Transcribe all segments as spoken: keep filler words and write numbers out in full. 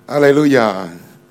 哈利路亞！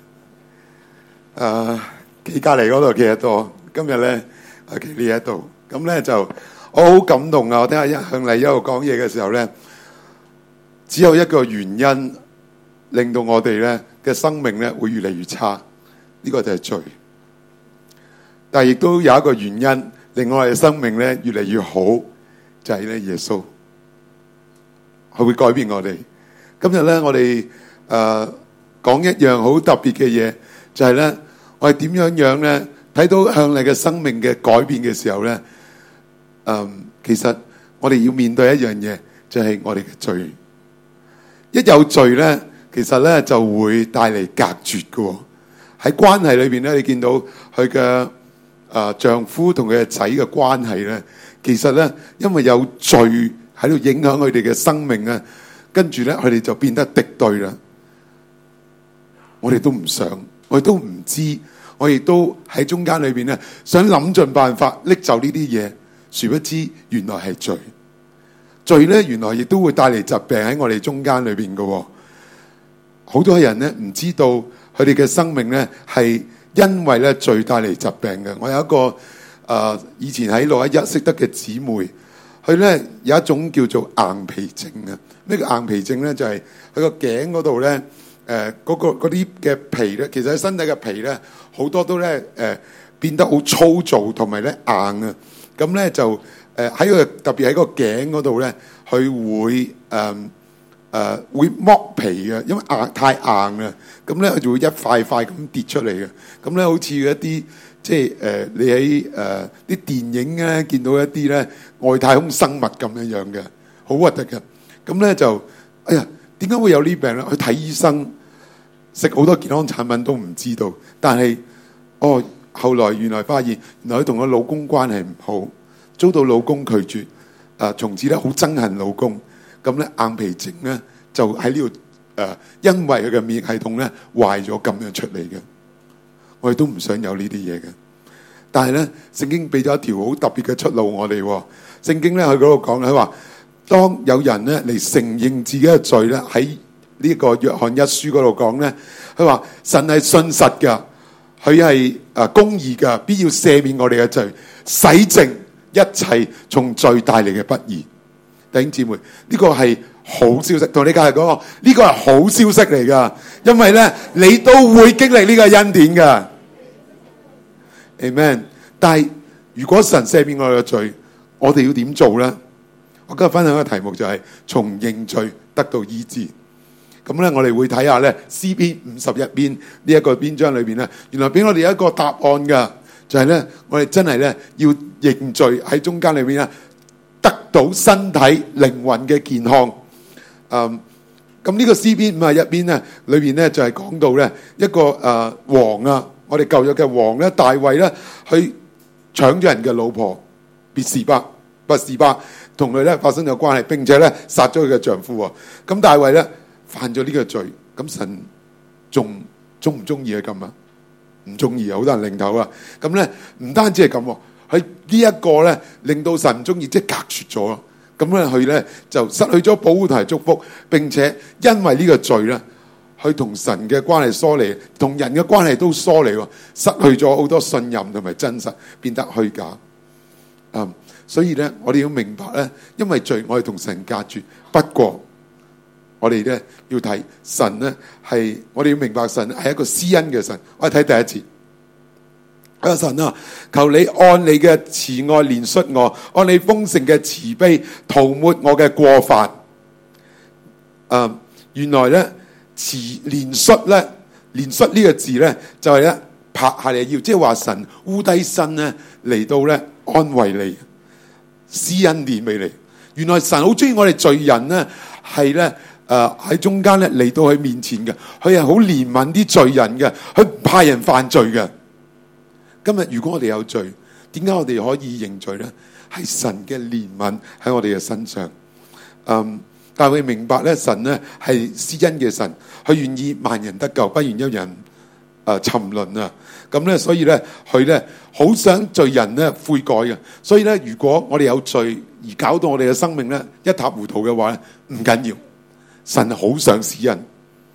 誒，企隔離嗰度企得多，今日咧啊企呢一度，咁咧就我好感動啊！我聽下一向嚟一路講嘢嘅時候咧，只有一個原因令到我哋咧嘅生命咧會越嚟越差，呢個就係罪。但係亦都有一個原因令我哋嘅生命咧越嚟越好，就係咧耶穌，佢會改變我哋。今日咧我哋誒。講一樣好特別嘅嘢，就係咧，我哋點樣樣咧睇到向你嘅生命嘅改變嘅時候咧，嗯，其實我哋要面對一樣嘢，就係我哋嘅罪。一有罪咧，其實咧就會帶嚟隔絕嘅。喺關係裏邊咧，你見到佢嘅誒丈夫同佢嘅仔嘅關係咧，其實咧因為有罪喺度影響佢哋嘅生命啊，跟住咧佢哋就變得敵對啦。我哋都唔想，我哋都唔知，我哋都喺中間裏邊咧，想諗盡辦法拎走呢啲嘢，殊不知原來係罪。罪咧原來亦都會帶嚟疾病喺我哋中間裏邊嘅。好多人咧唔知道佢哋嘅生命咧係因為咧罪帶嚟疾病嘅。我有一個誒、呃、以前喺六一一識得嘅姊妹，佢咧有一種叫做硬皮症啊。咩叫硬皮症咧？就係佢個頸嗰度咧。誒、呃，嗰、那個嗰啲嘅皮咧，其實喺身體嘅皮咧，好多都咧誒、呃、變得好粗糙，同埋咧硬啊。咁咧就誒喺個特別喺個頸嗰度咧，佢會誒誒、呃呃、會剝皮嘅，因為硬太硬啦。咁咧佢就會一塊塊咁跌出嚟嘅。咁咧好似一啲即係誒、呃、你喺誒啲電影咧見到一啲咧外太空生物咁樣樣嘅，好核突嘅。咁咧就哎呀〜點解會有呢病咧？去睇醫生，食好多健康產品都唔知道。但係哦，後來原來發現，原來佢同個老公關係唔好，遭到老公拒絕。啊、呃，從此咧好憎恨老公。咁咧硬皮症咧就喺呢度誒，因為佢嘅免疫系統咧壞咗咁樣出嚟嘅。我哋都唔想有呢啲嘢嘅。但係咧，聖經俾咗一條好特別嘅出路我哋。聖經咧喺嗰度講，佢話。當有人咧嚟承認自己嘅罪咧，喺呢個約翰一書嗰度講咧，佢話神係信實噶，佢係誒公義噶，必要赦免我哋嘅罪，洗淨一切從罪帶嚟嘅不義。弟兄姊妹，呢個係好消息，同你講係嗰個呢個係好消息嚟噶，因為咧你都會經歷呢個恩典噶。Amen。但係如果神赦免我哋嘅罪，我哋要點做咧？我今日分享嘅題目就係從認罪得到醫治。咁咧，我哋會睇下咧詩篇五十一篇呢一個篇章裏邊咧，原來俾我哋有一個答案噶，就係咧我哋真係咧要認罪喺中間裏邊咧得到身體靈魂嘅健康。嗯，咁呢個詩篇五十一篇咧裏邊咧就係講到咧一個誒王啊，我哋舊約嘅王咧大衛咧去搶咗人嘅老婆別是巴，拔示巴。同佢咧發生咗關係，並且咧殺咗佢嘅丈夫。咁大衛咧犯咗呢個罪，咁神仲中唔中意佢咁啊？唔中意啊！好多人擰頭啊！咁咧唔單止係咁，佢呢一個咧令到神唔中意，即係隔絕咗咯。咁咧佢咧就失去咗保護同埋祝福，並且因為呢個罪咧，佢同神嘅關係疏離，同人嘅關係都疏離，失去咗好多信任同埋真實，變得虛假。嗯。所以咧，我哋要明白咧，因為罪，我哋同神隔絕。不過，我哋咧要睇神咧係，我哋要明白神係一個施恩嘅神。我哋睇第一節，阿神啊，求你按你嘅慈愛憐恤我，按你豐盛嘅慈悲塗抹我嘅過犯。啊，原來咧慈憐恤咧，憐恤呢個字咧就係咧拍下你腰，即係話神烏低身咧嚟到咧安慰你。施恩典俾你，原來神好中意我哋罪人咧，係咧誒喺中間咧嚟到佢面前嘅，佢係好憐憫啲罪人嘅，佢唔怕人犯罪嘅。今日如果我哋有罪，點解我哋可以認罪咧？係神嘅憐憫喺我哋嘅身上。嗯，但係佢明白咧，神咧係施恩嘅神，佢願意萬人得救，不願一人誒沉淪啊！咁咧，所以咧，佢咧好想罪人咧悔改嘅。所以咧，如果我哋有罪而搞到我哋嘅生命咧一塌糊塗嘅話咧，唔緊要。神好想施恩，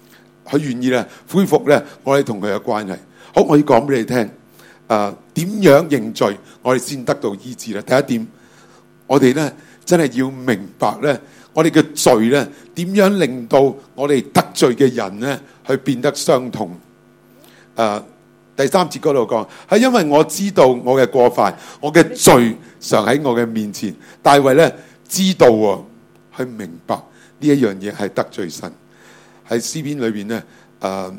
佢願意咧恢復咧我哋同佢嘅關係。好，我要講俾你聽，誒、呃、點樣認罪，我哋先得到醫治咧。第一點，我哋咧真係要明白咧，我哋嘅罪咧點樣令到我哋得罪嘅人咧去變得傷痛。誒、呃，第三節嗰度講係因為我知道我嘅過犯，我嘅罪常喺我嘅面前。大衛咧知道喎，去明白呢一樣嘢係得罪神。喺詩篇裏邊咧，誒、呃。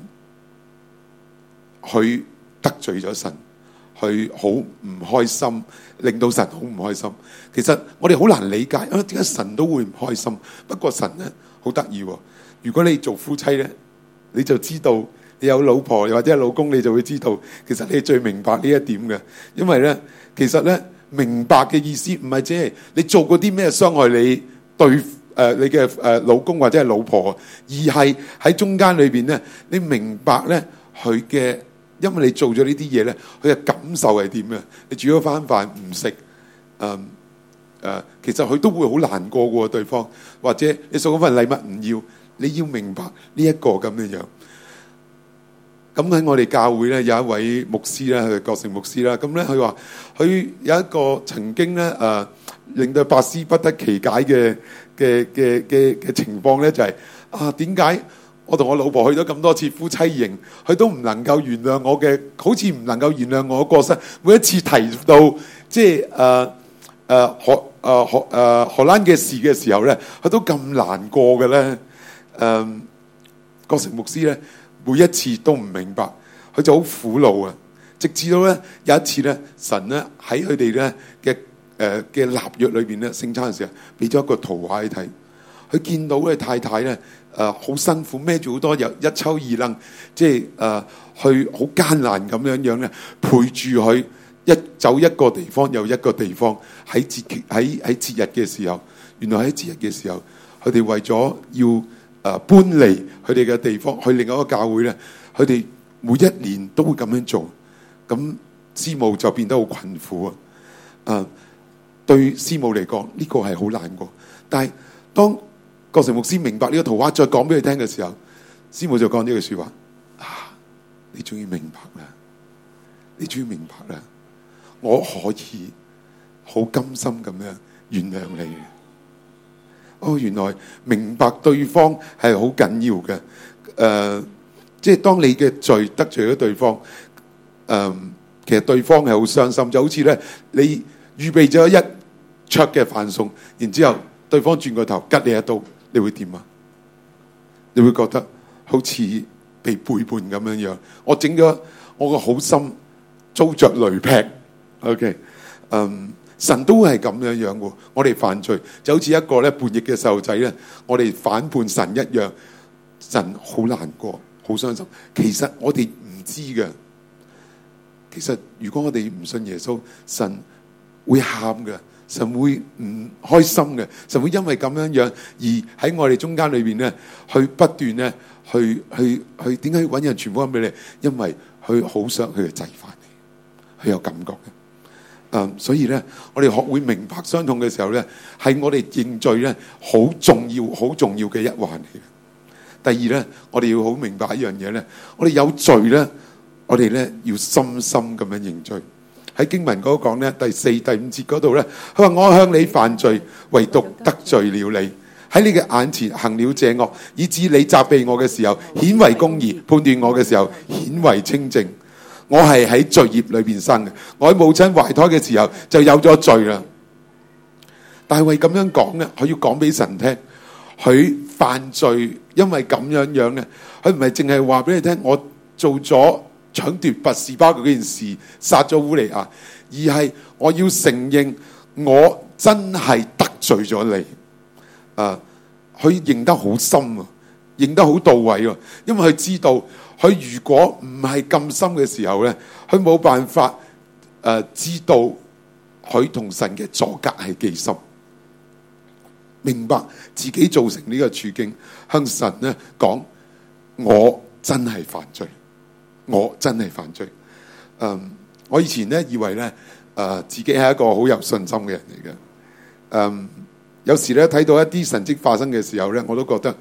佢得罪咗神，佢好唔開心，令到神好唔開心。其實我哋好難理解啊，點解神都會唔開心？不過神咧好得意喎。如果你做夫妻咧，你就知道你有老婆又或者係老公，你就會知道其實你最明白呢一點嘅。因為咧，其實咧明白嘅意思唔係只係你做過啲咩傷害你對誒、呃、你嘅誒老公或者係老婆，而係喺中間裏邊咧，你明白咧佢嘅。因為你做咗呢啲嘢咧，佢嘅感受係點嘅？你煮咗番飯唔食，誒、嗯、誒、呃，其實佢都會好難過嘅喎，對方或者你送嗰份禮物唔要，你要明白呢一個咁嘅樣。咁喺我哋教會咧有一位牧師咧，係郭成牧師啦。咁咧佢話佢有一個曾經咧誒、呃，令到百思不得其解嘅嘅嘅嘅嘅情況咧，就係、是、啊點解？我同我老婆去咗咁多次夫妻營，佢都唔能夠原諒我嘅，好似唔能夠原諒我嘅過失。每一次提到即係誒誒荷誒荷誒荷蘭嘅事嘅時候咧，佢都咁難過嘅咧。誒、呃，郭成牧師咧，每一次都唔明白，佢就好苦惱啊。直至到咧有一次咧，神咧喺佢哋咧嘅誒嘅立約裏邊咧，聖餐嘅時候，俾咗一個圖畫去睇。佢見到咧太太咧。誒、呃，好辛苦，孭住好多又一抽二掕，即係誒、呃，去好艱難咁樣樣咧，陪住佢一走一個地方又一個地方。喺節喺喺節日嘅時候，原來喺節日嘅時候，佢哋為咗要誒、呃、搬離佢哋嘅地方去另外一個教會咧，佢哋每一年都會咁樣做。咁師母就變得好困苦啊！誒、呃，對師母嚟講呢個係好難過，但係當郭成牧師明白呢個圖畫，再講俾佢聽嘅時候，師母就講呢句說話：啊，你終於明白啦！你終於明白啦！我可以好甘心咁樣原諒你嘅。哦，原來明白對方係好緊要嘅。誒、呃，即係當你嘅罪得罪咗對方，誒、呃，其實對方係好傷心，就好似咧你預備咗一桌嘅飯餸，然之後對方轉個頭吉你一刀。你會點啊？你會覺得好似被背叛咁樣樣。我整咗我個好心遭着雷劈。OK， 嗯，神都係咁樣樣嘅。我哋犯罪就好似一個咧叛逆嘅細路仔咧，我哋反叛神一樣，神好難過，好傷心。其實我哋唔知嘅。其實如果我哋唔信耶穌，神會喊嘅。神會唔開心嘅，神會因為咁樣樣而喺我哋中間裏邊咧，去不斷咧，去去去，點解要揾人傳福音俾你？因為佢好想佢嘅仔翻嚟，佢有感覺嘅。嗯，所以咧，我哋學會明白傷痛嘅時候咧，係我哋認罪咧，好重要、好重要嘅一環嚟嘅。第二咧，我哋要好明白一樣嘢咧，我哋有罪咧，我哋咧要深深咁樣認罪。喺經文嗰度講咧，第四、第五節嗰度咧，佢話我向你犯罪，唯獨得罪了你，喺你嘅眼前行了這惡，以致你責備我嘅時候顯為公義，判斷我嘅時候顯為清正。我係喺罪孽裏邊生嘅，我喺母親懷胎嘅時候就有咗罪啦。大衛咁樣講咧，佢要講俾神聽，佢犯罪，因為咁樣樣咧，佢唔係淨係話俾你聽，我做咗搶奪拔示巴嗰件事，殺咗烏利亞，而係我要承認我真係得罪咗你。啊，佢認得好深啊，認得好到位啊，因為佢知道佢如果唔係咁深嘅時候咧，佢冇辦法誒、呃、知道佢同神嘅阻隔係幾深，明白自己造成呢個處境，向神咧講我真係犯罪。我真係犯罪。嗯，我以前咧以為咧，誒、呃、自己係一個好有信心嘅人嚟嘅。嗯，有時咧睇到一啲神蹟發生嘅時候咧，我都覺得，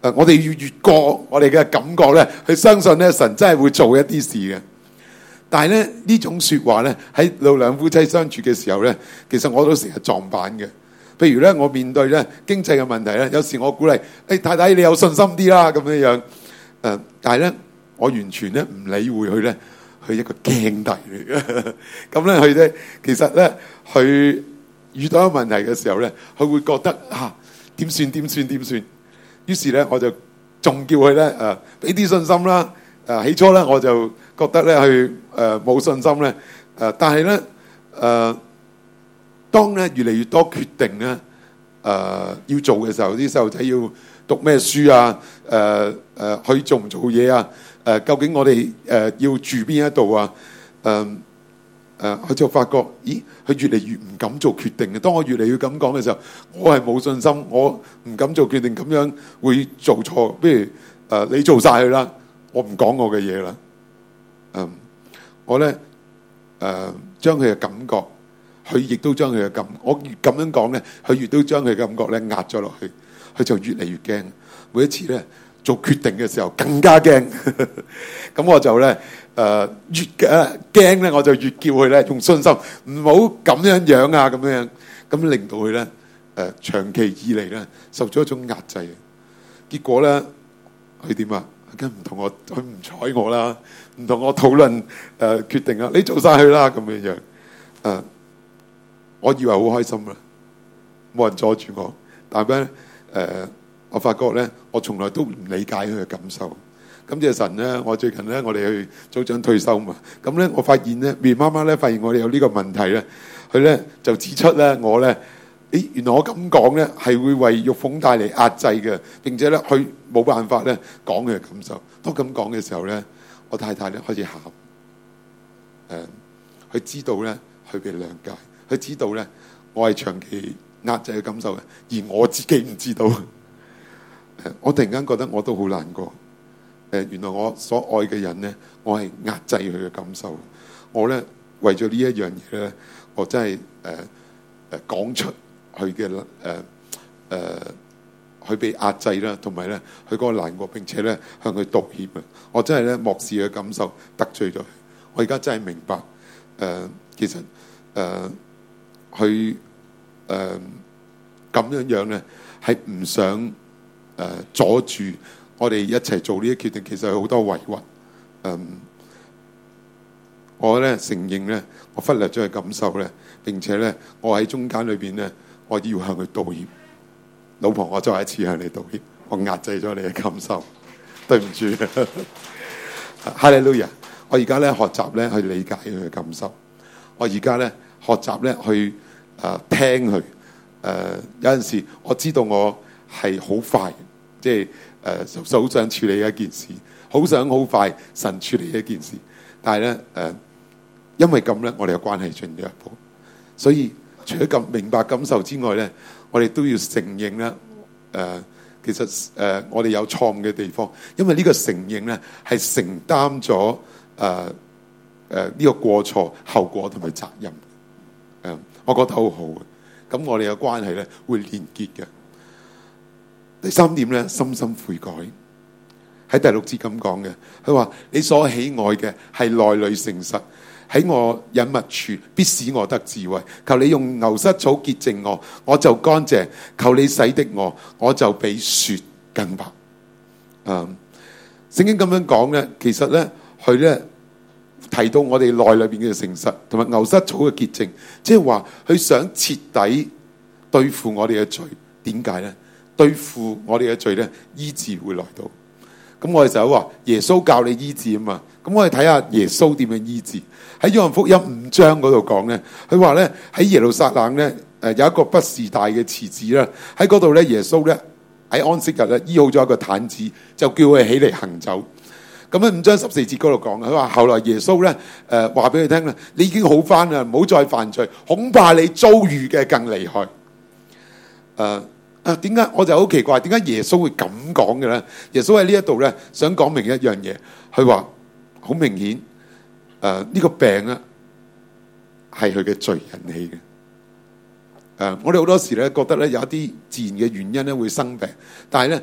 誒，我哋要越過我哋嘅感覺咧，去相信咧神真係會做一啲事嘅。但係咧呢種說話咧喺老兩夫妻相處嘅時候咧，其實我都成日撞板嘅。譬如咧，我面對咧經濟嘅問題咧，有時我鼓勵，誒、哎、太太你有信心啲啦咁樣樣。誒、呃，但係咧我完全咧唔理會佢咧，佢一個驚弟嚟嘅。咁咧佢咧其實咧佢遇到一個問題嘅時候咧，佢會覺得啊點算點算點算。於是咧我就仲叫佢咧誒俾啲信心啦。誒、啊、起初咧我就覺得咧佢誒冇信心咧。誒、呃、但係咧誒。呃當咧越嚟越多決定咧，誒、呃、要做嘅時候，啲細路仔要讀咩書啊？誒、呃、誒、呃，去做唔做嘢啊？誒、呃，究竟我哋誒、呃、要住邊一度啊？誒、呃、誒，佢、呃、就發覺，咦，佢越嚟越唔敢做決定嘅。當我越嚟越咁講嘅時候，我係冇信心，我唔敢做決定，咁樣會做錯。不如誒、呃，你做晒佢啦，我唔講我嘅嘢啦。嗯、呃，我咧誒將佢嘅感覺。佢亦都將佢嘅感，我越咁樣講咧，佢越都將佢嘅感覺咧壓咗落去，佢就越嚟越驚。每一次咧做決定嘅時候更加驚，咁我就咧誒、呃、越嘅驚咧，我就越叫佢咧用信心，唔好咁樣樣啊咁樣，咁令到佢咧誒長期以嚟咧受咗一種壓制。結果咧佢點啊？梗唔同我，佢唔睬我啦，唔同我討論誒、呃、決定啊，你做晒佢啦咁樣樣誒。呃我以為好開心啦，冇人阻住我。但係咧，誒、呃，我發覺咧，我從來都唔理解佢嘅感受。咁謝神咧，我最近咧，我哋去組長退休嘛。咁咧，我發現咧，面媽媽咧，發現我哋有呢個問題咧，佢咧就指出咧，我咧，誒，原來我咁講咧，係會為玉鳳帶嚟壓制嘅，並且咧，佢冇辦法咧講佢嘅感受。當咁講嘅時候咧，我太太咧開始喊。誒、呃，佢知道咧，佢被諒解。佢知道咧，我係長期壓制嘅感受嘅，而我自己唔知道。誒，我突然間覺得我都好難過。誒，原來我所愛嘅人咧，我係壓制佢嘅感受。我咧為咗呢一樣嘢咧，我真係誒誒講出佢嘅誒誒，佢被壓制啦，同埋咧佢嗰個難過，並且咧向佢道歉啊！我真係咧漠視佢嘅感受，得罪咗佢。我而家真係明白，誒、呃，其實誒。呃去誒咁樣樣咧，係唔想誒、呃、阻住我哋一齊做呢啲決定。其實有好多委屈。嗯、呃，我咧承認咧，我忽略咗佢感受咧，並且咧，我喺中間裏邊咧，我要向佢道歉。老婆，我再一次向你道歉，我壓制咗你嘅感受，對唔住。哈利路亞！我而家咧學習咧去理解佢嘅感受。我而家咧。學習咧去誒、呃、聽佢誒、呃、有陣時我知道我係好快，即係誒好想處理一件事，好想好快神處理一件事，但係咧誒因為咁咧，我哋嘅關係進咗一步。所以除咗咁明白感受之外咧，我哋都要承認咧誒、呃，其實誒、呃、我哋有錯誤嘅地方，因為呢個承認咧係承擔咗誒誒呢個過錯後果同埋責任。誒，我覺得好好嘅，咁我哋嘅關係咧會連結嘅。第三點咧，深深悔改。喺第六節咁講嘅，佢話你所喜愛嘅係內裏誠實，喺我隱密處必使我得智慧。求你用牛膝草潔淨我，我就乾淨；求你洗滌我，我就比雪更白。嗯，聖經咁樣講咧，其實咧佢咧。提到我哋內裏邊嘅誠實，同埋牛膝草嘅潔淨，即係話佢想徹底對付我哋嘅罪。點解咧？對付我哋嘅罪咧，醫治會來到。咁我哋就話耶穌教你醫治啊嘛。咁我哋睇下耶穌點樣醫治。喺約翰福音五章嗰度講咧，佢話咧喺耶路撒冷咧，誒有一個不是大嘅池子啦。喺嗰度咧，耶穌咧喺安息日咧醫好咗一個癱子，就叫佢起嚟行走。咁喺五章十四節嗰度講，佢話後來耶穌咧，誒話俾佢聽啦，你已經好翻啦，唔好再犯罪，恐怕你遭遇嘅更厲害。誒、呃、啊，點解我就好奇怪，點解耶穌會咁講嘅咧？耶穌喺呢一度咧，想講明一樣嘢，佢話好明顯，誒、呃、呢、這個病咧係佢嘅罪引起嘅。誒、呃，我哋好多時咧覺得咧有一啲自然嘅原因咧會生病，但係咧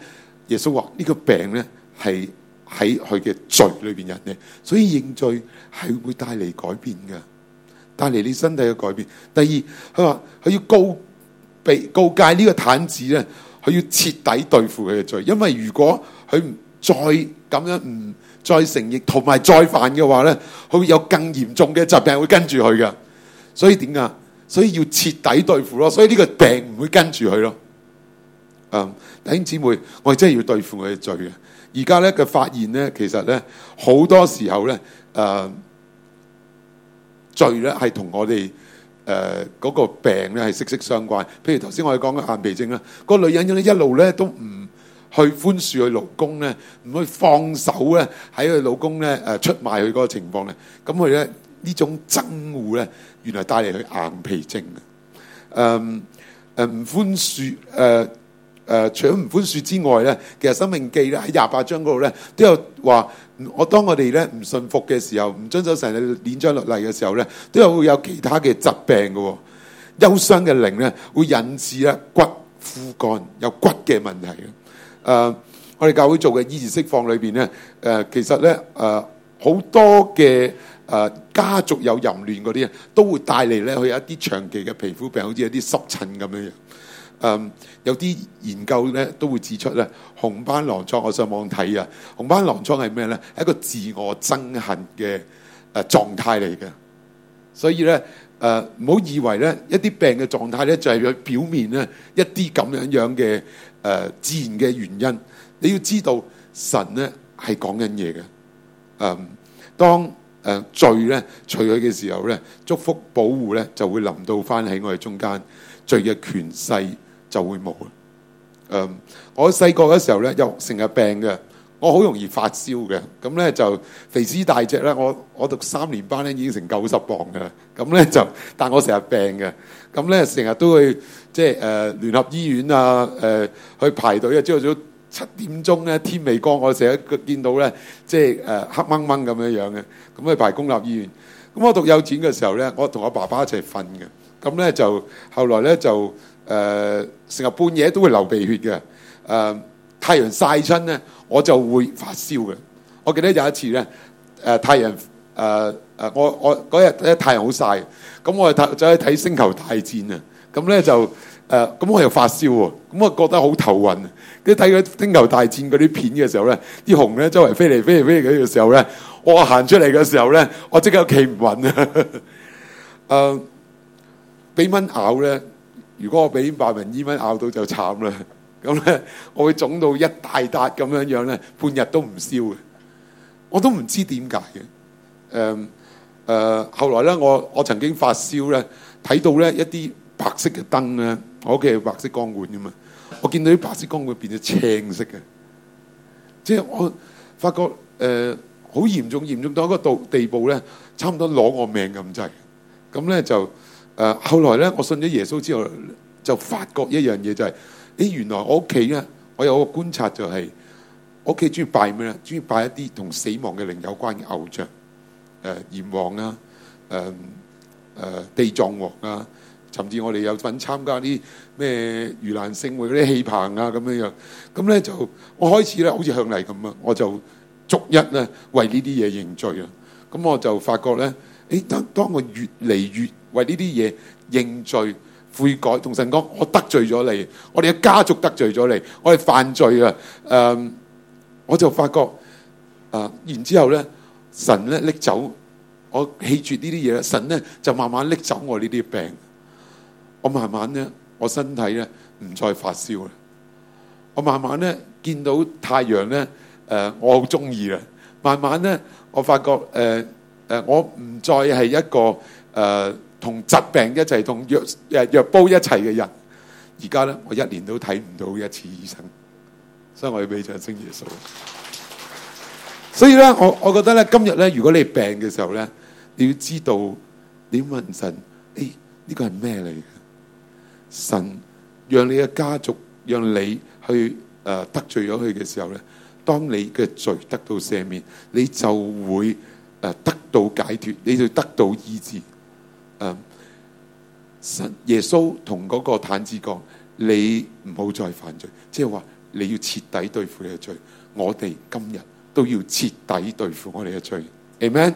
耶穌話呢個病咧係喺佢嘅罪裏邊人嘅，所以認罪係會帶嚟改變嘅，帶嚟你身體嘅改變。第二，佢話佢要告被告誡呢個癱子咧，佢要徹底對付佢嘅罪，因為如果佢唔再咁樣唔再承認同埋再犯嘅話咧，佢會有更嚴重嘅疾病會跟住佢嘅。所以點解？所以要徹底對付咯。所以呢個病唔會跟住佢咯。嗯，弟兄姊妹，我哋真係要對付佢嘅罪嘅。而家咧嘅發現咧，其實咧好多時候咧，誒、呃、罪咧係同我哋誒嗰個病咧係息息相關。譬如頭先我哋講嘅眼皮症啦，個女人咧一路咧都唔去寬恕佢老公咧，唔去放手咧喺佢老公咧誒出賣佢嗰個情況咧，咁佢咧呢種憎惡咧，原來帶嚟佢硬皮症嘅。誒誒唔寬恕誒。呃誒、呃，除咗唔寬恕之外咧，其實《申命記》咧喺廿八章嗰度咧都有話，我當我哋咧唔信服嘅時候，唔遵守神嘅典章律例嘅時候咧，都有會有其他嘅疾病嘅、哦。憂傷嘅靈咧會引致咧骨枯乾，有骨嘅問題嘅。誒、呃，我哋教會做嘅醫治釋放裏邊咧，誒、呃，其實咧誒好多嘅誒、呃、家族有淫亂嗰啲，都會帶嚟咧佢有一啲長期嘅皮膚病，好似有啲濕疹咁樣樣。嗯，有啲研究咧都會指出咧，紅斑狼瘡，我上網睇啊，紅斑狼瘡係咩咧？係一個自我憎恨嘅誒狀態嚟嘅。所以咧誒，唔好以為咧一啲病嘅狀態咧就係佢表面咧一啲咁樣樣嘅誒自然嘅原因。你要知道神咧係講緊嘢嘅。嗯，當誒罪咧除去嘅時候咧，祝福保護咧就會臨到翻喺我哋中間，罪嘅權勢就會冇啦。嗯，我細個嘅時候咧，又成日病嘅，我好容易發燒嘅。咁咧就肥屍大隻咧，我我讀三年班咧已經成九十磅嘅啦。咁咧就，但我成日病嘅。咁咧成日都去即係誒聯合醫院啊，誒、呃、去排隊啊。朝早七點鐘咧，天未光，我成日見到咧，即係誒黑掹掹咁樣樣嘅。咁去排公立醫院。咁我讀幼稚園嘅時候咧，我同我爸爸一齊瞓嘅。咁咧就後來咧就。誒成日半夜都會流鼻血嘅，誒、呃、太陽曬親咧，我就會發燒嘅。我記得有一次咧，誒、呃、太陽誒誒、呃、我我嗰日咧太陽好曬，咁我就走去睇星球大戰啊，咁咧就誒咁、呃、我又發燒喎，咁我覺得好頭暈。跟住睇嗰星球大戰嗰啲片嘅時候咧，啲熊咧周圍飛嚟飛嚟飛嚟嘅時候咧，我行出嚟嘅時候咧，我即刻企唔穩啊！誒、呃、俾蚊咬咧。如果我俾白紋伊蚊咬到就慘啦，咁咧我會腫到一大笪咁樣樣咧，半日都唔燒嘅，我都唔知點解嘅。誒、呃、誒、呃，後來咧我我曾經發燒咧，睇到咧一啲白色嘅燈咧，我屋企係白色光管噶嘛，我見到啲白色光管變咗青色嘅，即係我發覺誒好嚴重，嚴重到一個度地步咧，差唔多攞我命咁滯，咁咧就。誒、呃、後來咧，我信咗耶穌之後，就發覺一樣嘢就係、是，誒原來我屋企咧，我有個觀察就係、是，我屋企中意拜咩咧？中意拜一啲同死亡嘅靈有關嘅偶像，誒、呃、閻王啊，誒、呃、誒、呃、地藏王啊，甚至我哋有份參加啲咩盂蘭勝會嗰啲戲棚啊咁樣樣，咁咧就我開始咧好似向嚟咁啊，我就逐一咧為呢啲嘢認罪啊，咁我就發覺咧，誒當當我越嚟越為呢啲嘢認罪悔改，同神講我得罪咗你，我哋嘅家族得罪咗你，我哋犯罪啊！誒、呃，我就發覺啊、呃，然之後咧，神咧拎走我棄絕呢啲嘢咧，神咧就慢慢拎走我呢啲病，我慢慢咧我身體咧唔再發燒啦，我慢慢咧見到太陽咧，誒、呃，我好中意啦，慢慢咧我發覺誒誒、呃呃，我唔再係一個誒。呃同疾病一齊，同藥誒藥煲一齊嘅人，而家咧我一年都睇唔到一次醫生，所以我要俾掌聲耶穌。所以咧，我我覺得咧，今日咧，如果你病嘅時候咧，你要知道你問神，誒呢個係咩嚟嘅？神讓你嘅家族，讓你去誒得罪咗佢嘅時候咧，當你嘅罪得到赦免，你就會誒得到解脫，你就得到醫治。誒，神耶穌同嗰個癱子講：你唔好再犯罪，即係話你要徹底對付你嘅罪，我哋今日都要徹底對付我哋嘅罪。Amen。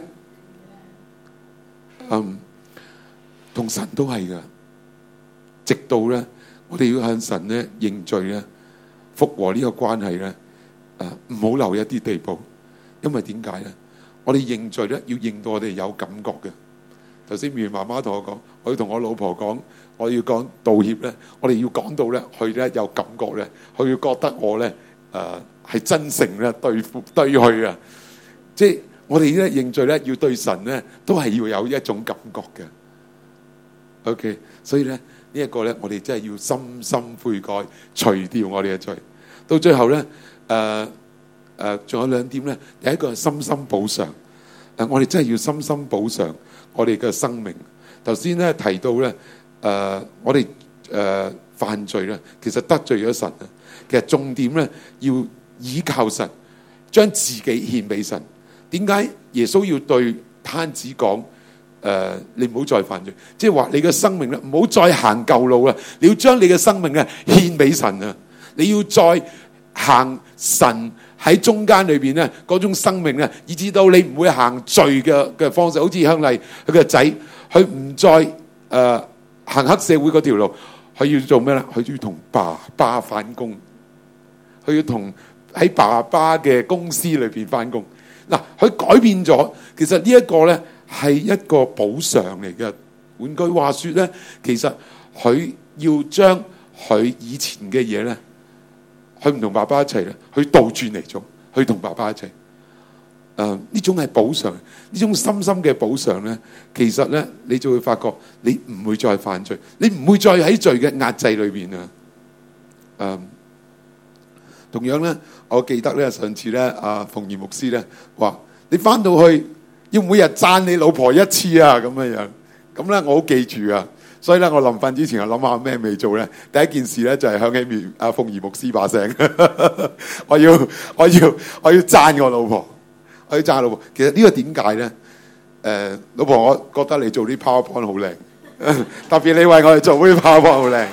嗯，同神都係噶，直到咧，我哋要向神咧認罪咧，復和呢個關係咧，誒唔好留一啲地步，因為點解咧？我哋認罪咧，要認到我哋有感覺嘅。頭先妙媽媽同我講，我要同我老婆講，我要講道歉咧，我哋要講到咧，佢咧有感覺咧，佢要覺得我咧誒係真誠咧對付對佢啊，即係。我哋咧認罪咧，要對神咧都係要有一種感覺嘅。OK， 所以咧呢一、這個咧，我哋真係要深深悔改，除掉我哋嘅罪。到最後咧，誒、呃、誒，仲、呃、有兩點咧。第一個係深深補償。誒、呃，我哋真係要深深補償我哋嘅生命。頭先咧提到咧，誒、呃，我哋誒、呃、犯罪咧，其實得罪咗神啊。其實重點咧要依靠神，將自己獻俾神。點解耶穌要對癱子講？誒、呃，你唔好再犯罪，即係話你嘅生命咧，唔好再行舊路啦。你要將你嘅生命咧獻俾神啊！你要再行神喺中間裏邊咧嗰種生命咧，以至到你唔會行罪嘅嘅方式。好似香麗佢嘅仔，佢唔再誒、呃、行黑社會嗰條路，佢要做咩咧？佢要同爸爸返工，佢要同喺爸爸嘅公司裏邊返工。嗱，佢改變咗，其實呢一個咧係一個補償嚟嘅。換句話說咧，其實佢要將佢以前嘅嘢咧，佢唔同爸爸一齊咧，佢倒轉嚟做，佢同爸爸一齊。誒、呃，呢種係補償，呢種深深嘅補償咧，其實咧你就會發覺你唔會再犯罪，你唔會再喺罪嘅壓制裏邊啊。誒、呃。同樣咧，我記得咧上次咧，阿馮怡牧師咧話：你翻到去要每日讚你老婆一次啊，咁樣樣。咁咧我好記住啊，所以咧我臨瞓之前我諗下咩未做咧。第一件事咧就係響起面阿馮怡牧師把聲，我要我要我要讚我老婆，我要讚老婆。其實呢個點解咧？誒、呃，老婆，我覺得你做啲 PowerPoint 好靚，特別你為我哋做啲 PowerPoint 好靚。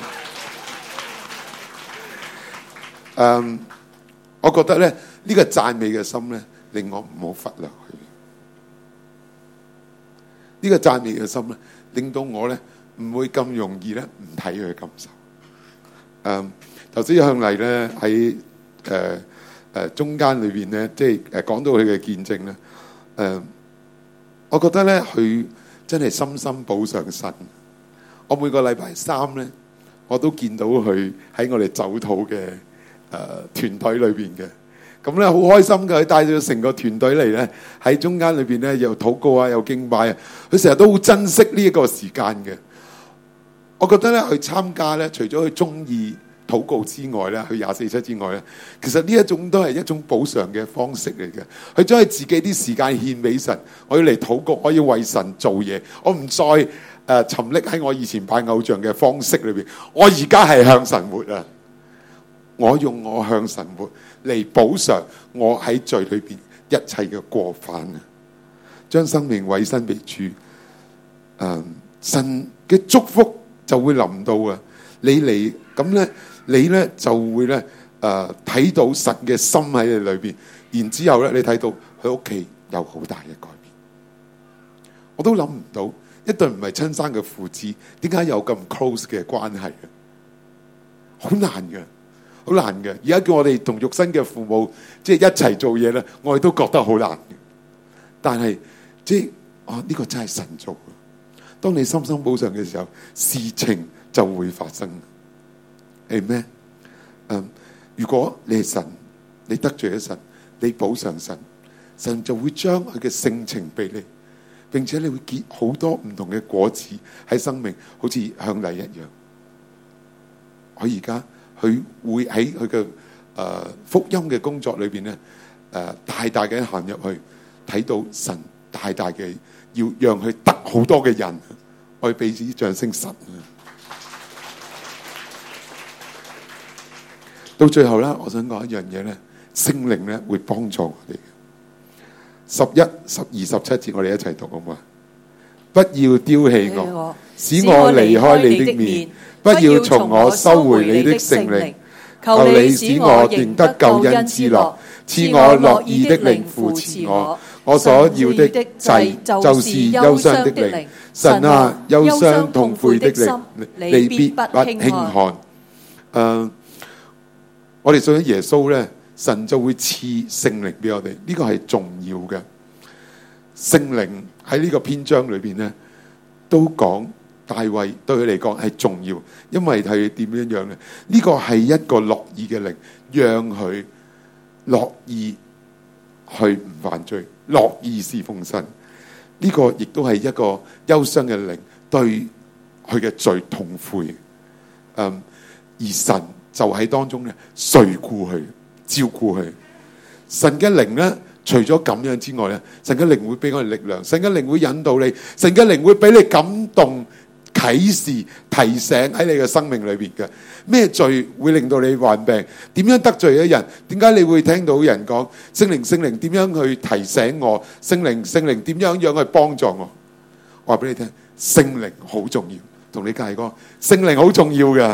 嗯。我覺得咧呢、這個讚美嘅心咧，令我唔好忽略佢。呢、這個讚美嘅心咧，令到我咧唔會咁容易咧唔睇佢嘅感受。誒頭先向麗咧喺誒誒中間裏邊咧，即係誒講到佢嘅見證咧。誒、呃，我覺得咧佢真係深深補償神。我每個禮拜三咧，我都見到佢喺我哋走禱嘅。誒、呃、團隊裏邊嘅，咁咧好開心嘅，佢帶咗成個團隊嚟咧，喺中間裏邊咧又禱告啊，又敬拜啊，佢成日都好珍惜呢一個時間嘅。我覺得咧，去參加咧，除咗佢中意禱告之外咧，去廿四七之外咧，其實呢一種都係一種補償嘅方式嚟嘅。佢將佢自己啲時間獻俾神，我要嚟禱告，我要為神做嘢，我唔再誒、呃、沉溺喺我以前拜偶像嘅方式裏邊，我而家係向神活啊！我用我向神活嚟補償我喺罪裏邊一切嘅過犯啊！將生命委身俾主，誒，神嘅祝福就會臨到啊！你嚟咁咧，你咧就會咧誒睇到神嘅心喺你裏邊，然之後咧你睇到佢屋企有好大嘅改變。我都諗唔到一對唔係親生嘅父子，點解有咁 close 嘅關係啊？好難嘅。好難嘅，而家叫我哋同肉身嘅父母即係一齊做嘢咧，我哋都覺得好難嘅。但係即係啊，呢個真係神做嘅。當你深深補償嘅時候，事情就會發生。係咩？嗯，如果你係神，你得罪咗神，你補償神，神就會將佢嘅性情俾你，並且你會結好多唔同嘅果子喺生命，好似向麗一樣。我而家。佢會喺佢嘅誒福音嘅工作裏邊咧，誒、呃、大大嘅行入去，睇到神大大嘅要讓佢得好多嘅人，我哋彼此掌聲神啊！到最後咧，我想講一樣嘢咧，聖靈咧會幫助我哋。十一、十二、十七節，我哋一齊讀好嘛？不要丟棄我，使我離開你的面。不要從我收回你的聖靈， 求你使我仍得救恩之樂，賜我樂意的靈扶持我。我所要的祭就是憂傷的靈。神啊，憂傷痛悔的靈，你必不輕看。 誒，我哋信咗耶穌咧，神就會賜聖靈俾我哋，呢個係重要嘅。聖靈喺呢個篇章裏邊咧，都講大衛對佢嚟講係重要，因為係點樣樣咧？呢個係一個樂意嘅靈，讓佢樂意去唔犯罪，樂意侍奉神。呢個亦都係一個憂傷嘅靈，對佢嘅罪痛悔。嗯，而神就喺當中咧，垂顧佢，照顧佢。神嘅靈咧，除咗咁樣之外咧，神嘅靈會俾我哋力量，神嘅靈會引導你，神嘅靈會俾你感動、啟示、提醒喺你嘅生命裏邊嘅。咩罪會令到你患病？點樣得罪咗人？點解你會聽到人講聖靈聖靈點樣去提醒我？聖靈聖靈點樣樣去幫助我？我話俾你聽，聖靈好重要。同你介講，聖靈好重要嘅。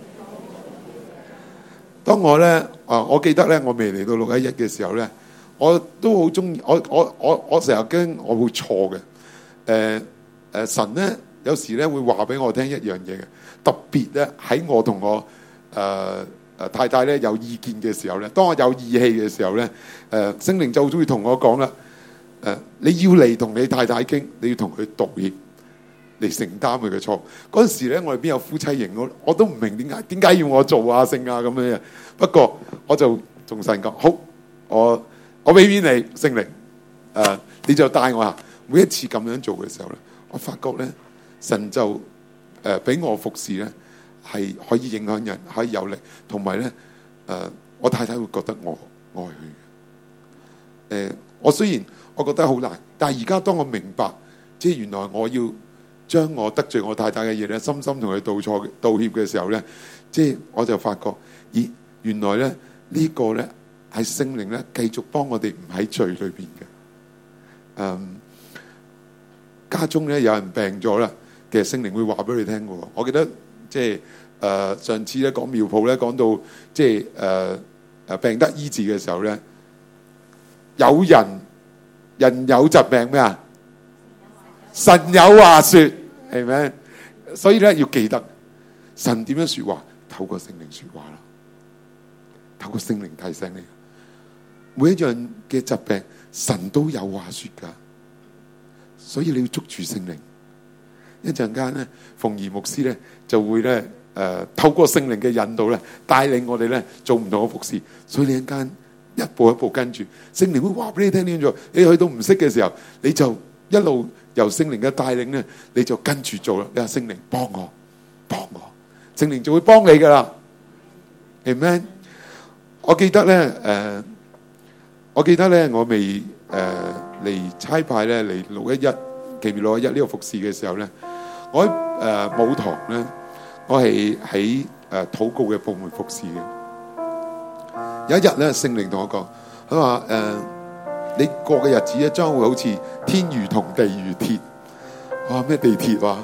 當我咧啊，我記得咧，我未嚟到六一一嘅時候咧，我都好中意。我我我我成日驚我會錯嘅。誒、呃、誒、呃，神咧有時咧會話俾我聽一樣嘢嘅。特別咧喺我同我誒誒太太咧有意見嘅時候咧，當我有義氣嘅時候咧，誒聖靈就會同我講啦。誒，你要嚟同你太太傾，你要同佢道歉，嚟承擔佢嘅錯。嗰陣時咧，我哋邊有夫妻營？我我都唔明點解點解要我做啊聖啊咁樣。不過我就同神講，好，我我俾面你聖靈，誒你就帶我啊。每一次咁樣做嘅時候咧，我發覺咧神就誒俾我服侍咧係可以影響人，可以有力，同埋咧誒我太太會覺得我愛佢嘅。誒我雖然我覺得好難，但係而家當我明白，即係原來我要將我得罪我太太嘅嘢咧，深深同佢道錯道歉嘅時候咧，即係我就發覺，咦，原來咧呢個咧係聖靈咧繼續幫我哋唔喺罪裏邊嘅。嗯，家中咧有人病咗啦，其實聖靈會話俾你聽嘅。我記得即係誒上次咧講苗圃咧講到即係誒誒病得醫治嘅時候咧，有人。人有疾病咩啊？神有話說，係咪？所以咧要記得神點樣說話，透過聖靈說話啦，透過聖靈提醒你。每一樣嘅疾病，神都有話說噶，所以你要捉住聖靈。一陣間咧，鳳儀牧師咧就會咧誒、呃、透過聖靈嘅引導咧，帶領我哋咧做唔同嘅服侍。所以你一陣間。一步一步跟住，聖靈會話俾你聽點做。你去到唔識嘅時候，你就一路由聖靈嘅帶領咧，你就跟住做啦。你話聖靈幫我，幫我，聖靈就會幫你噶啦。Amen。我記得咧，誒、呃，我記得咧，我未誒嚟差派咧嚟六一一奇妙六一一呢個服侍嘅時候咧，我喺誒母堂咧，我係喺誒禱告嘅部門服侍嘅。有一日咧，聖靈同我講，佢話誒，你過嘅日子咧，將會好似天如銅，地如鐵。我話咩地鐵啊？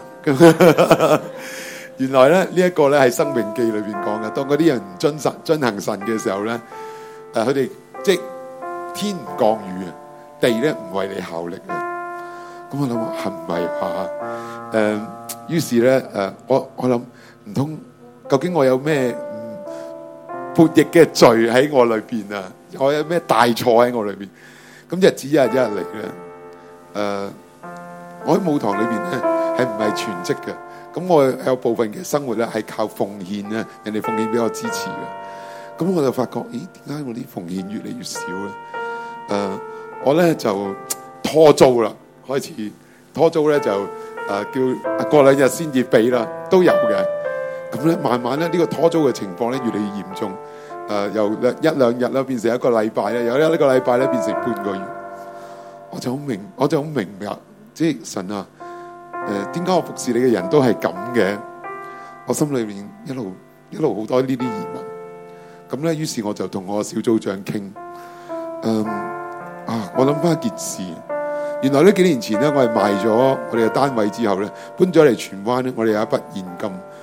原來咧呢一個咧係生命記裏邊講嘅。當嗰啲人唔遵神、遵行神嘅時候咧，誒佢哋即係天唔降雨啊，地咧唔為你效力啊。咁我諗係唔係啊？誒，於是咧誒，我我諗唔通究竟我有咩？叛逆嘅罪喺我裏邊啊！我有咩大錯喺我裏邊？咁日子一日一日嚟咧。誒、呃，我喺母堂裏邊咧係唔係全職嘅？咁我有部分嘅生活咧係靠奉獻咧，人哋奉獻俾我支持嘅。咁我就發覺，咦？點解我啲奉獻越嚟越少咧？誒、呃，我咧就拖租啦，開始拖租咧就誒、呃、叫過兩日先至俾啦，都有嘅。咁咧，慢慢咧，呢個拖租嘅情況咧，越嚟越嚴重。誒、呃，由一兩日啦，變成一個禮拜咧，由一個禮拜咧，變成半個月。我就好明，我就好明白，即係神啊，誒、呃，點解我服侍你嘅人都係咁嘅？我心裏面一路一路好多呢啲疑問。咁咧，於是我就同我小組長傾。嗯，啊，我諗翻一件事，原來呢幾年前咧，我係賣咗我哋嘅單位之後咧，搬咗嚟荃灣咧，我哋有一筆現金。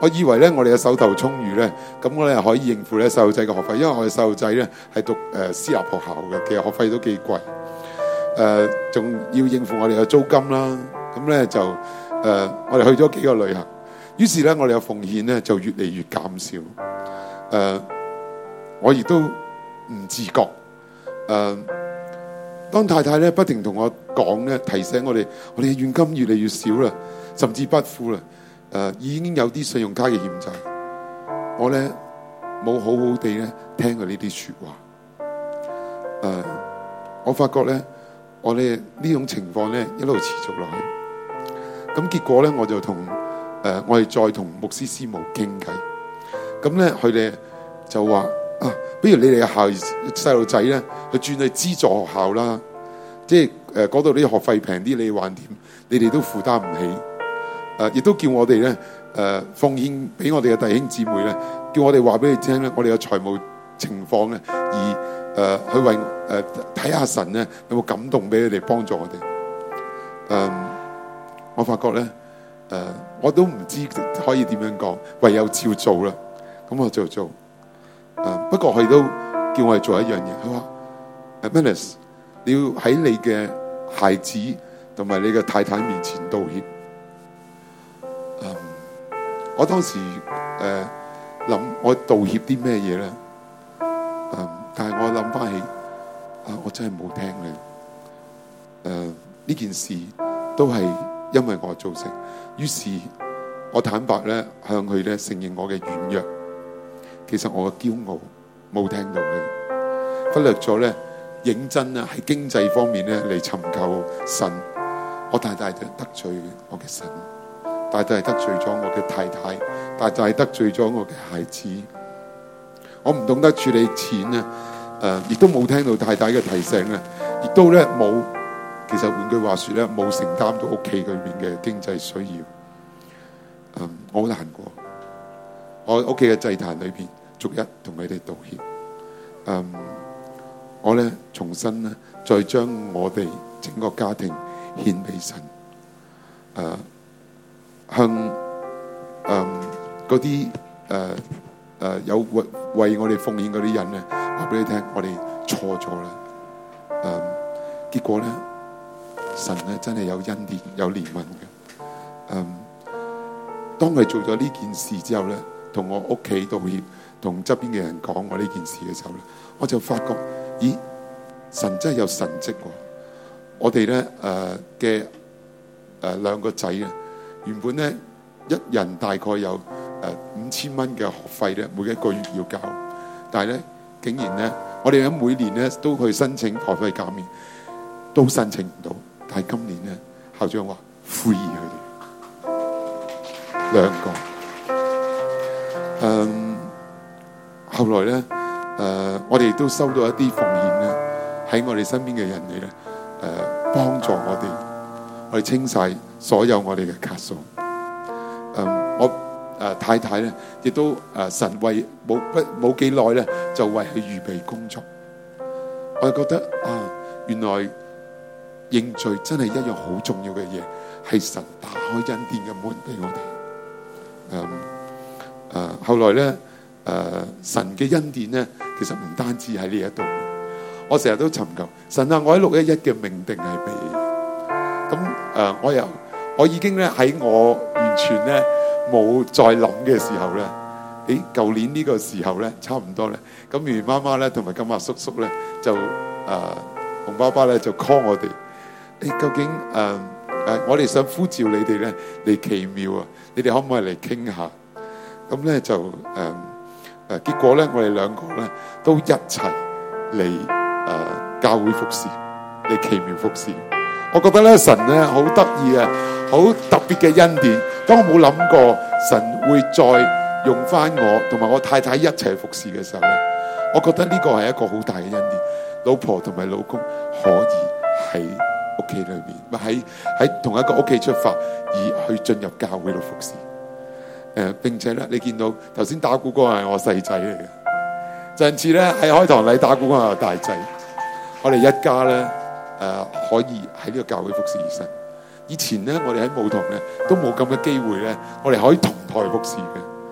我以為咧我哋嘅手頭充裕咧，咁我哋可以應付咧細路仔嘅學費，因為我哋細路仔咧係讀誒、呃、私立學校嘅，其實學費都幾貴，誒、呃、仲要應付我哋嘅租金啦。咁咧就誒、呃、我哋去咗幾個旅行，於是咧我哋嘅奉獻咧就越嚟越減少。誒、呃、我亦都唔自覺。誒、呃、當太太咧不停同我講咧，提醒我哋，我哋嘅現金越嚟越少啦，甚至不敷啦。誒、呃、已經有啲信用卡嘅欠債，我咧冇好好地咧聽過呢啲説話。誒、呃，我發覺咧，我哋呢種情況咧一路持續落去。咁結果咧，我就同誒、呃、我哋再同牧師師母傾偈。咁咧，佢哋就話啊，不如你哋嘅校細路仔咧，去轉去資助學校啦。即係誒嗰度啲學費平啲，你橫掂，你哋都負擔唔起。誒，亦都叫我哋咧，誒奉獻俾我哋嘅弟兄姊妹咧，叫我哋話俾你聽咧，我哋嘅財務情況咧，而誒、呃、去為誒睇下神咧有冇感動俾你哋幫助我哋。誒、呃，我發覺咧，誒、呃、我都唔知可以點樣講，唯有照做啦。咁我就做。誒、呃，不過佢都叫我哋做一樣嘢，佢話 Mendes 你要喺你嘅孩子同埋你嘅太太面前道歉。嗯、我當時誒諗、呃、我道歉啲咩嘢咧？嗯，但係我諗翻起啊，我真係冇聽你。誒、呃，呢件事都係因為我造成，於是我坦白咧向佢咧承認我嘅軟弱。其實我嘅驕傲冇聽到佢，忽略咗咧認真啊喺經濟方面咧嚟尋求神，我大大就得罪我嘅神。大大得罪咗我嘅太太，大大得罪咗我嘅孩子。我唔懂得處理錢咧，誒、呃，亦都冇聽到太太嘅提醒咧，亦都咧冇，其實換句話說咧，冇承擔到屋企裏面嘅經濟需要。嗯，我好難過。我屋企嘅祭壇裏邊，逐一同佢哋道歉。嗯，我咧重新咧，再將我哋整個家庭獻俾神。誒、呃。向誒嗰啲誒誒有為為我哋奉獻嗰啲人咧，話俾你聽，我哋錯咗啦。誒、呃，結果咧，神咧真係有恩典、有憐憫嘅。誒、呃，當佢做咗呢件事之後咧，同我屋企道歉，同側邊嘅人講我呢件事嘅時候咧，我就發覺，咦，神真係有神蹟喎！我哋咧誒嘅誒兩個仔啊。原本咧，一人大概有誒五千蚊嘅學費咧，每一個月要交。但係咧，竟然咧，我哋喺每年咧都去申請學費減免，都申請唔到。但係今年咧，校長話 free 佢哋兩個。嗯，後來咧，誒、呃、我哋都收到一啲奉獻咧，喺我哋身邊嘅人嚟咧，誒、呃、幫助我哋。我哋清晒所有我哋嘅卡數。嗯，我誒、呃、太太咧，亦都誒、呃、神為冇不冇幾耐咧，就為佢預備工作。我就覺得啊，原來認罪真係一樣好重要嘅嘢，係神打開恩典嘅門俾我哋。嗯誒、呃，後來咧誒、呃、神嘅恩典咧，其實唔單止喺呢一度。我成日都尋求神啊，我喺六一一嘅命定係咩？咁誒、呃，我又我已經咧喺我完全咧冇再諗嘅時候咧，誒，舊年呢個時候咧，差唔多咧，咁如媽媽咧同埋金華叔叔咧就誒，洪爸爸咧就 call 我哋，誒，究竟誒誒、呃呃，我哋想呼召你哋咧嚟奇妙啊，你哋可唔可以嚟傾下？咁咧就誒誒、呃，結果咧我哋兩個咧都一齊嚟誒教會服侍，嚟奇妙服侍。我覺得咧神咧好得意啊，好特別嘅恩典。當我冇諗過神會再用翻我同埋我太太一齊服侍嘅時候咧，我覺得呢個係一個好大嘅恩典。老婆同埋老公可以喺屋企裏面，唔喺喺同一個屋企出發，而去進入教會度服侍。誒、呃，並且咧，你見到頭先打鼓嗰個係我細仔嚟嘅，上次咧喺開堂禮打鼓嗰個係我大仔，我哋一家咧。誒、呃，可以喺呢個教會服侍神。以前咧，我哋喺舞堂咧都冇咁嘅機會咧，我哋可以同台服侍嘅。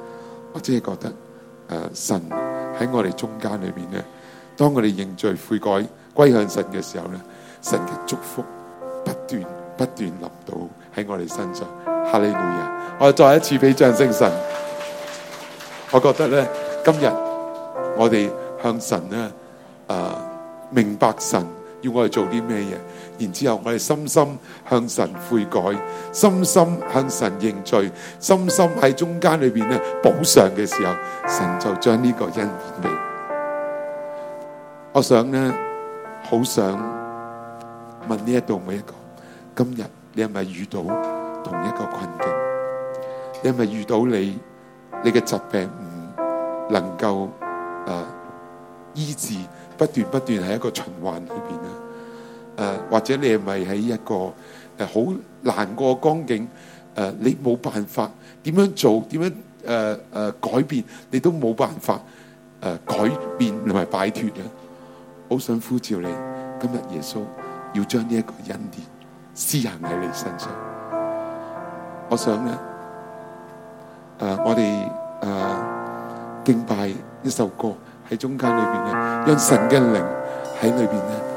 我只係覺得誒、呃、神喺我哋中間裏邊咧，當我哋認罪悔改歸向神嘅時候咧，神嘅祝福不斷不斷臨到喺我哋身上。哈利路亞！我再一次俾掌聲神。我覺得咧，今日我哋向神咧誒、呃、明白神要我哋做啲咩嘢，然之後我哋深深向神悔改，深深向神認罪，深深喺中間裏邊咧補償嘅時候，神就將呢個恩典俾。我想咧，好想問呢一度每一個，今日你係咪遇到同一個困境？你係咪遇到你你嘅疾病唔能夠誒、呃、醫治，不斷不斷喺一個循環裏邊咧？誒、呃，或者你係咪喺一個誒好、呃、難過嘅光景？誒、呃，你冇辦法點樣做？點樣誒誒、呃呃、改變？你都冇辦法誒、呃、改變同埋擺脫咧？好想呼召你，今日耶穌要將呢一個恩典施行喺你身上。我想咧，誒、呃，我哋誒、呃、敬拜一首歌喺中間裏邊咧，讓神嘅靈喺裏邊咧。